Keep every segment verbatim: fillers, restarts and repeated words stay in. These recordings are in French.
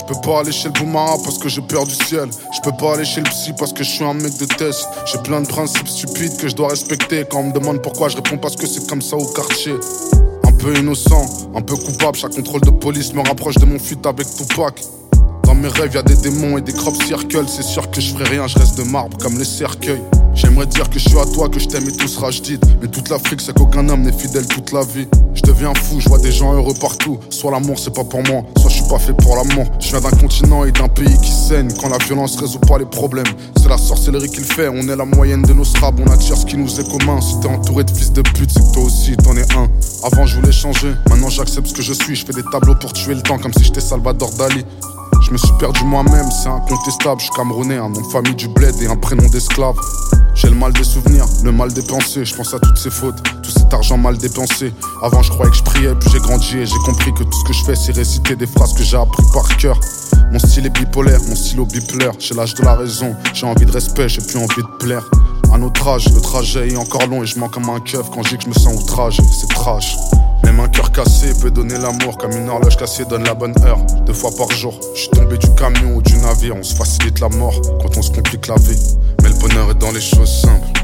Je peux pas aller chez le Boumara parce que j'ai peur du ciel. Je peux pas aller chez le psy parce que je suis un mec de test. J'ai plein de principes stupides que je dois respecter. Quand on me demande pourquoi, je réponds parce que c'est comme ça au quartier. Un peu innocent, un peu coupable. Chaque contrôle de police me rapproche de mon feat avec Tupac. Dans mes rêves y'a des démons et des crop circles. C'est sûr que je ferai rien, je reste de marbre comme les cercueils. J'aimerais dire que je suis à toi, que je t'aime et tout sera jdid. Mais toute l'Afrique c'est qu'aucun homme n'est fidèle toute la vie. Je deviens fou, je vois des gens heureux partout. Soit l'amour c'est pas pour moi, soit je suis pas fait pour l'amour. Je viens d'un continent et d'un pays qui saigne. Quand la violence résout pas les problèmes, c'est la sorcellerie qui le fait. On est la moyenne de nos scrabs, on attire ce qui nous est commun. Si t'es entouré de fils de pute, c'est que toi aussi t'en es un. Avant je voulais changer, maintenant j'accepte ce que je suis. Je fais des tableaux pour tuer le temps comme si j'étais Salvador Dali. Je me suis perdu moi-même, c'est incontestable. Je suis camerounais, un nom de famille du bled et un prénom d'esclave. J'ai le mal des souvenirs, le mal des pensées. Je pense à toutes ces fautes, tout cet argent mal dépensé. Avant je croyais que je priais, puis j'ai grandi et j'ai compris que tout ce que je fais c'est réciter des phrases que j'ai appris par cœur. Mon style est bipolaire, mon stylo bipolaire. J'ai l'âge de la raison, j'ai envie de respect, j'ai plus envie de plaire. À notre âge, le trajet est encore long et je mens comme un keuf quand je dis que je me sens outragé, c'est trash. Même un cœur cassé peut donner l'amour, comme une horloge cassée donne la bonne heure. Deux fois par jour, je suis tombé du camion ou du navire. On se facilite la mort quand on se complique la vie. Mais le bonheur est dans les choses simples,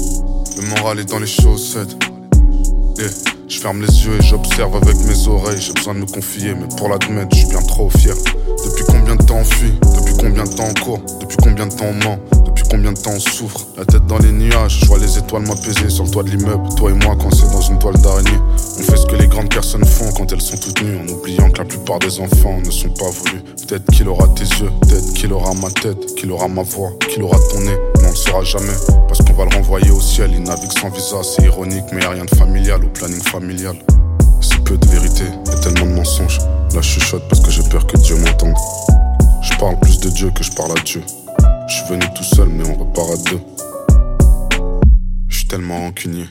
le moral est dans les chaussettes. Yeah. Je ferme les yeux et j'observe avec mes oreilles. J'ai besoin de me confier, mais pour l'admettre, je suis bien trop fier. Depuis combien de temps on fuit? Depuis combien de temps on court? Depuis combien de temps on ment? Depuis combien de temps on souffre? La tête dans les nuages, je vois les étoiles m'apaiser sur le toit de l'immeuble. Toi et moi coincés dans une toile d'araignée. On fait ce que les grandes personnes font quand elles sont toutes nues, en oubliant que la plupart des enfants ne sont pas voulus. Peut-être qu'il aura tes yeux, peut-être qu'il aura ma tête, qu'il aura ma voix, qu'il aura ton nez. Mais on le saura jamais, parce qu'on va le renvoyer au ciel. Il navigue sans visa, c'est ironique, mais y'a rien de familial au planning familial. C'est peu de vérité et tellement de mensonges. Là je chuchote parce que j'ai peur que Dieu m'entende. Je parle plus de Dieu que je parle à Dieu. Je suis venu tout seul mais on repart à deux. Je suis tellement rancunier.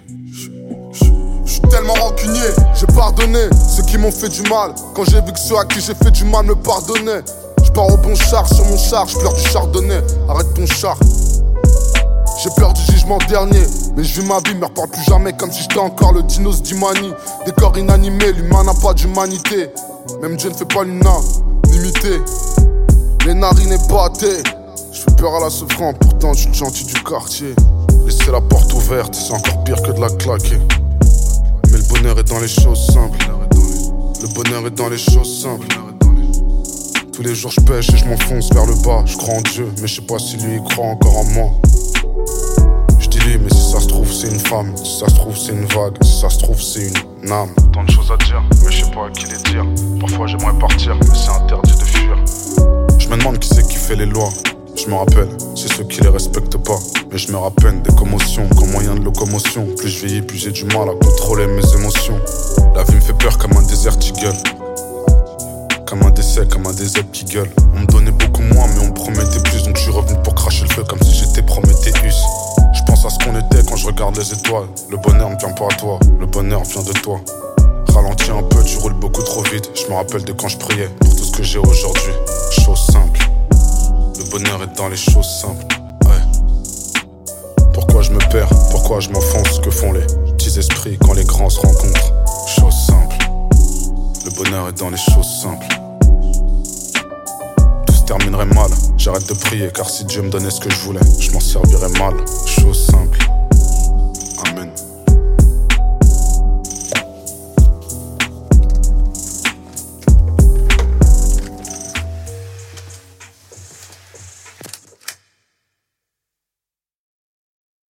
Je suis tellement rancunier, j'ai pardonné ceux qui m'ont fait du mal. Quand j'ai vu que ceux à qui j'ai fait du mal me pardonnaient. Je pars au bon char, sur mon char, je pleure du chardonnay. Arrête ton char. J'ai peur du jugement dernier, mais je vis ma vie, me reparle plus jamais comme si j'étais encore le dinos d'Imani. Des corps inanimés, l'humain n'a pas d'humanité. Même Dieu ne fait pas l'unanimité. Les narines épatées, je fais peur à la souffrance, pourtant je suis le gentil du quartier. Laisser la porte ouverte, c'est encore pire que de la claquer. Mais le bonheur est dans les choses simples. Le bonheur est dans les choses simples. Tous les jours je pêche et je m'enfonce vers le bas. Je crois en Dieu, mais je sais pas si lui il croit encore en moi. Je dis lui, mais si ça se trouve c'est une femme. Si ça se trouve c'est une vague. Si ça se trouve c'est une âme. Tant de choses à dire, mais je sais pas à qui les dire. Parfois j'aimerais partir, mais c'est interdit de fuir. Je me demande qui c'est qui fait les lois. Je me rappelle, c'est ceux qui les respectent pas. Mais je me rappelle des commotions comme moyen de locomotion. Plus je vieillis, plus j'ai du mal à contrôler mes émotions. La vie me fait peur comme un désert qui gueule. Comme un décès, comme un désert qui gueule. On me donnait beaucoup moins mais on me promettait plus. Donc je suis revenu pour cracher le feu comme si j'étais Prométhéeus. Je pense à ce qu'on était quand je regarde les étoiles. Le bonheur ne vient pas à toi, le bonheur vient de toi. Ralentis un peu, tu roules beaucoup trop vite. Je me rappelle de quand je priais pour tout ce que j'ai aujourd'hui. Chose simple. Le bonheur est dans les choses simples. Ouais. Pourquoi je me perds? Pourquoi je m'enfonce? Que font les petits esprits quand les grands se rencontrent? Chose simple. Le bonheur est dans les choses simples. Tout se terminerait mal. J'arrête de prier car si Dieu me donnait ce que je voulais, je m'en servirais mal. Chose simple.